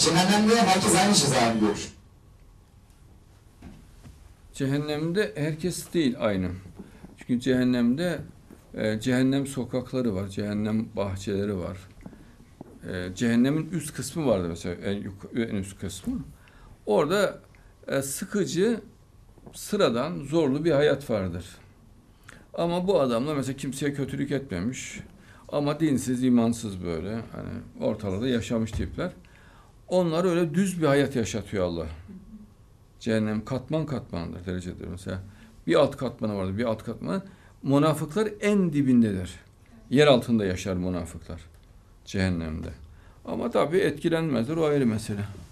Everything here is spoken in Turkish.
Cehennemde herkes aynı cezayı görür. Cehennemde herkes değil aynı. Çünkü cehennemde cehennem sokakları var, cehennem bahçeleri var. Cehennemin üst kısmı vardı mesela, en üst kısmı. Orada sıkıcı, sıradan, zorlu bir hayat vardır. Ama bu adamlar mesela kimseye kötülük etmemiş. Ama dinsiz, imansız böyle. Hani ortalarda yaşamış tipler. Onlar öyle düz bir hayat yaşatıyor Allah. Cehennem katman katmandır, derecedir. Mesela bir alt katmanı vardır, bir alt katmanı. Münafıklar en dibindedir. Yer altında yaşar münafıklar. Cehennemde. Ama tabii etkilenmezler, o ayrı mesele.